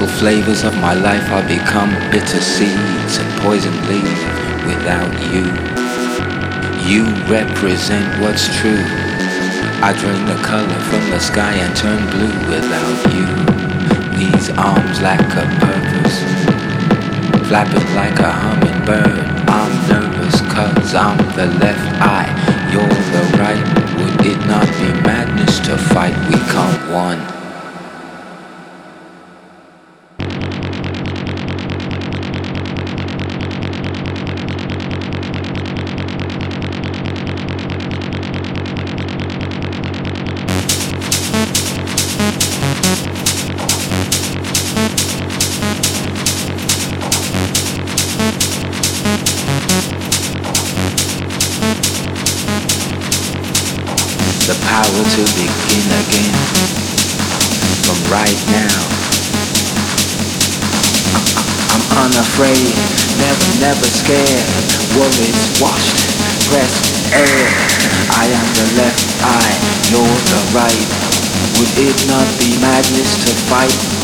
subtle flavors of my life are become bitter seeds and poison leaf without you. You represent what's true. I drain the color from the sky and turn blue without you. These arms lack a purpose, flapping like a hummingbird. I'm nervous cause I'm the left eye, you're the right. Would it not be madness to fight? We can't one. The power to begin again from right now. I'm unafraid, never scared. Worries washed, pressed air. I am the left eye, you're the right. Would it not be madness to fight?